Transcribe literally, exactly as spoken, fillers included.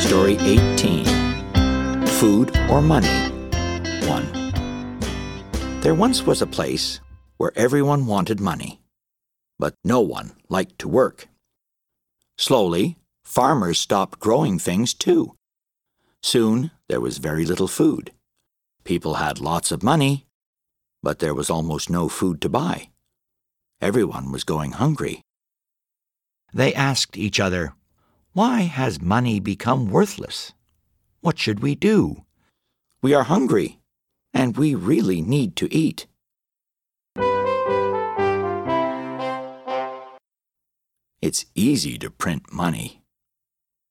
Story eighteen. Food or Money. one. There once was a place where everyone wanted money, but no one liked to work. Slowly, farmers stopped growing things too. Soon, there was very little food. People had lots of money, but there was almost no food to buy. Everyone was going hungry. They asked each other, "Why has money become worthless? What should we do? We are hungry, and we really need to eat." It's easy to print money.